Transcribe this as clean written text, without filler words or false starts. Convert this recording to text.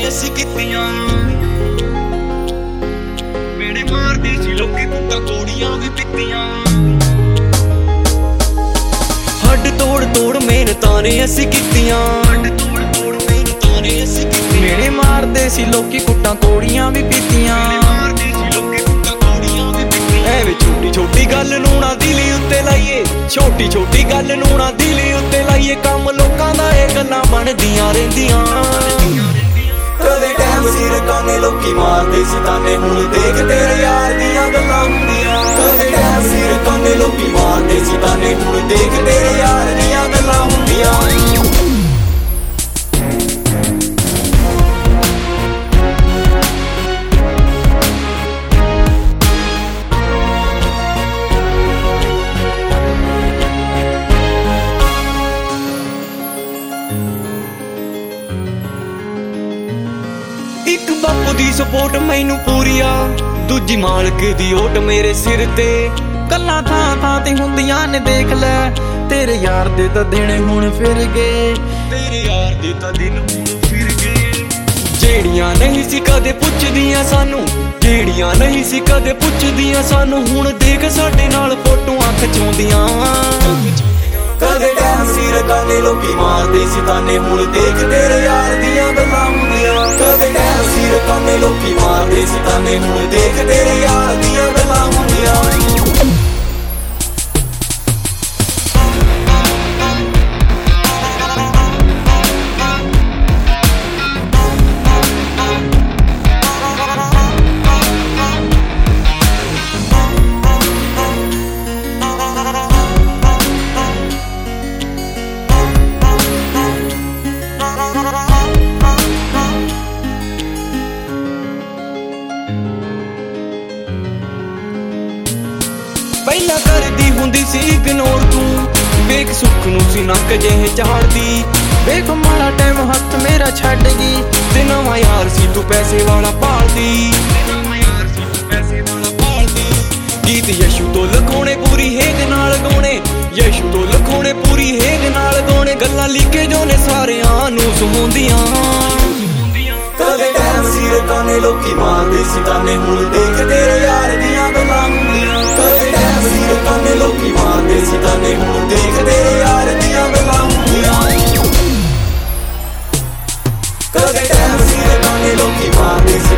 ਅਸੀਂ ਕੀਤੀਆਂ ਮੇਰੇ ਮਾਰਦੇ ਸੀ ਲੋਕੀ ਕੁੱਟਾਂ ਤੋੜੀਆਂ ਵੀ ਪੀਤੀਆਂ ਹੱਡ ਤੋੜ ਤੋੜ ਮਿਹਨਤਾਂ ਨੇ ਅਸੀਂ ਕੀਤੀਆਂ ਮੇਰੇ ਮਾਰਦੇ ਸੀ ਲੋਕੀ ਕੁੱਟਾਂ ਤੋੜੀਆਂ ਵੀ ਪੀਤੀਆਂ ਐਵੇਂ ਛੋਟੀ ਛੋਟੀ ਗੱਲ ਨੂੰ ਨਾ ਦਿਲ ਉੱਤੇ ਲਾਈਏ ਛੋਟੀ ਛੋਟੀ ਗੱਲ ਨੂੰ ਨਾ ਦਿਲ ਉੱਤੇ ਲਾਈਏ ਕੰਮ ਲੋਕਾਂ ਦਾ ਇਹ ਗੱਲਾਂ ਬਣਦੀਆਂ ਰਹਿੰਦੀਆਂ ਕਦੇ ਟਾਈਮ ਸਿਰ ਕਾਨੇ ਲੋਕੀ ਮਾਰਦੇ ਸੀ ਤਾਨੇ ਹੁਣ ਦੇਖ ਤੇਰੇ ਯਾਰ ਦੀਆਂ ਗੱਲਾਂ ਹੁੰਦੀਆਂ ਕਦੇ ਟਾਈਮ ਸਿਰ ਕਾਨੇ ਲੋਕੀ ਮਾਰਦੇ ਸੀ ਤਾਨੇ ਹੁਣ ਦੇਖ ਤੇਰੇ ਯਾਰ ਦੀਆਂ ਗੱਲਾਂ ਹੁੰਦੀਆਂ ਇੱਕ ਬਾਪੂ ਦੀ ਸਪੋਰਟ ਮੈਨੂੰ ਪੂਰੀ ਆ ਦੂਜੀ ਮਾਲਕ ਦੀ ਓਟ ਮੇਰੇ ਸਿਰ ਤੇ ਗੱਲਾਂ ਥਾਂ ਥਾਂ ਤੇ ਹੁੰਦੀਆਂ ਨੇ ਦੇਖ ਲੈ ਤੇਰੇ ਯਾਰ ਦੇ ਤਾਂ ਦਿਨ ਹੁਣ ਫਿਰ ਗਏ ਤੇਰੇ ਯਾਰ ਦੇ ਤਾਂ ਦਿਨ ਹੁਣ ਫਿਰ ਗਏ ਜਿਹੜੀਆਂ ਨਹੀਂ ਸੀ ਕਦੇ ਪੁੱਛਦੀਆਂ ਸਾਨੂੰ ਜਿਹੜੀਆਂ ਨਹੀਂ ਸੀ ਕਦੇ ਪੁੱਛਦੀਆਂ ਸਾਨੂੰ ਹੁਣ ਦੇਖ ਸਾਡੇ ਨਾਲ ਫੋਟੋਆਂ ਖਿਚਾਉਂਦੀਆਂ ਕਦੇ ਟਾਈਮ ਸਿਰ ਕਾਨੇ ਲੋਕੀ ਮਾਰਦੇ ਸੀ ਤਾਨੇ ਹੁਣ ਦੇਖ ਤੇਰੇ ਯਾਰ ਦੀਆਂ ਗੱਲਾਂ ਹੁੰਦੀਆਂ ਕਦੇ ਟਾਈਮ ਸਿਰ ਕਾਨੇ ਲੋਕੀ ਮਾਰਦੇ ਸੀ ਤਾਨੇ ਹੁਣ ਦੇਖ ਤੇਰੇ ਯਾਰ ਦੀਆਂ ਗੱਲਾਂ ਹੁੰਦੀਆਂ ਪਹਿਲਾਂ ਕਰਦੀ ਹੁੰਦੀ ਸੀ ਇਗਨੋਰ ਤੂੰ ਵੇਖ ਸੁੱਖ ਨੂੰ ਸੀ ਨੱਕ ਜਿਹੇ ਝਾੜਦੀ ਵੇਖ ਮਾੜਾ ਟਾਈਮ ਹੱਥ ਮੇਰਾ ਛੱਡ ਗਈ ਤੇ ਨਵਾਂ ਯਾਰ ਸੀ ਤੂੰ ਪੈਸੇ ਵਾਲਾ ਭਾਲਦੀ ਗੀਤ ਯਸ਼ੂ ਤੋਂ ਲਖਾਉਣੇ ਪੂਰੀ ਹੇਗ ਨਾਲ ਗਾਉਣੇ ਯਸ਼ੂ ਤੋਂ ਲਖਾਉਣੇ ਪੂਰੀ ਹੇਗ ਨਾਲ ਗਾਉਣੇ ਗੱਲਾਂ ਲਿਖੇ ਜੋ ਨੇ ਸਾਰਿਆਂ ਨੂੰ ਸੁਣਾਉਂਦੀਆਂ ਕਦੇ ਟਾਈਮ ਸਿਰ ਕਾਨੇ ਲੋਕੀ ਮਾਰਦੇ ਸੀ ਤਾਨੇ ਹੁਣ ਦੇਖ ਤੇਰੇ ਯਾਰ ਦੀਆਂ ਗੱਲਾਂ ਹੁੰਦੀਆਂ ਕਦੇ ਟਾਈਮ ਸਿਰ ਕਾਨੇ ਲੋਕੀ ਮਾਰਦੇ ਸੀ ਤਾਨੇ ਹੁਣ ਦੇਖ ਤੇਰੇ ਯਾਰ ਦੀਆਂ ਗੱਲਾਂ ਹੁੰਦੀਆਂ ਕਦੇ ਟਾਈਮ ਸਿਰ ਕਾਨੇ ਲੋਕੀ ਮਾਰਦੇ ਸੀ